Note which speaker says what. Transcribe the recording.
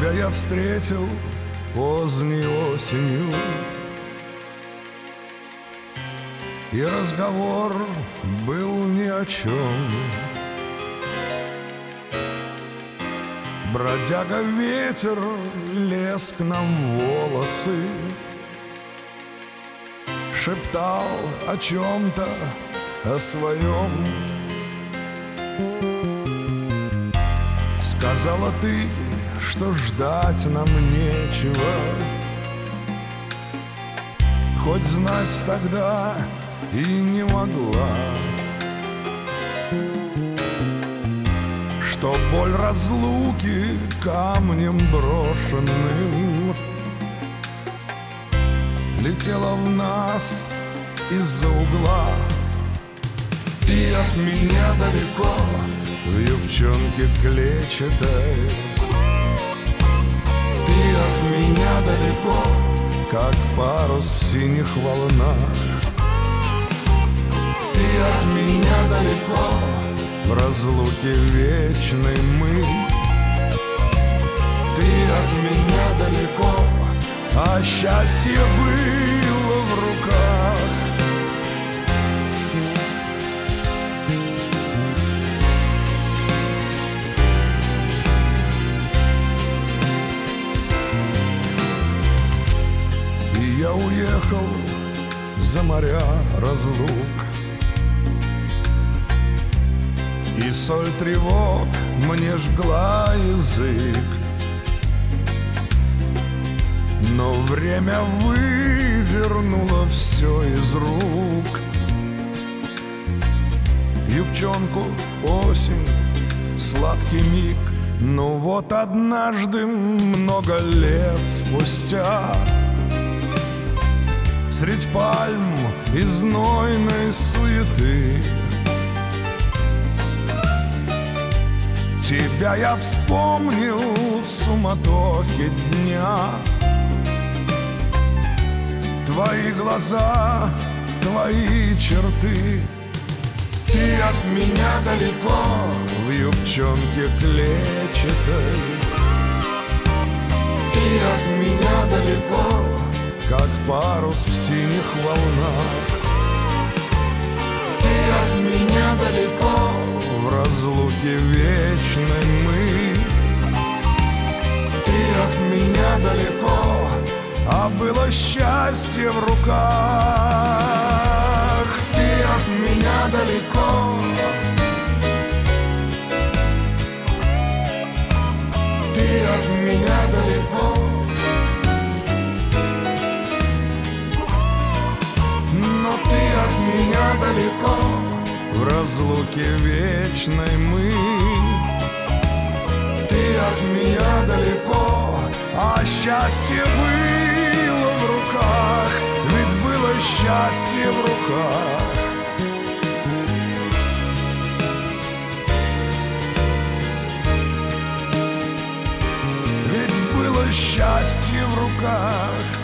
Speaker 1: Тебя я встретил поздней осенью, и разговор был ни о чем. Бродяга ветер лез к нам в волосы, шептал о чем-то, о своем. Сказала ты, что ждать нам нечего, хоть знать тогда и не могла, что боль разлуки камнем брошенным летела в нас из-за угла. Ты от меня далеко, в юбчонке клетчатой. Ты от меня далеко, как парус в синих волнах. Ты от меня далеко, в разлуке вечной мы. Ты от меня далеко, а счастье было в руках. И я уехал за моря разлук, и соль тревог мне жгла язык. Но время выдернуло все из рук. Юбчонку, осень, сладкий миг. Но вот однажды, много лет спустя, средь пальм и знойной суеты, тебя я вспомнил в суматохе дня. Твои глаза, твои черты. Ты от меня далеко, в юбчонке клетчатой. Ты от меня далеко, как парус в синих волнах. Ты от меня далеко, в разлуке вечной мы. Ты от меня далеко, а было счастье в руках. Ты от меня далеко, ты от меня далеко, но ты от меня далеко, в разлуке вечной мы. Ты от меня далеко, а счастье было в руках, ведь было счастье в руках. Ведь было счастье в руках.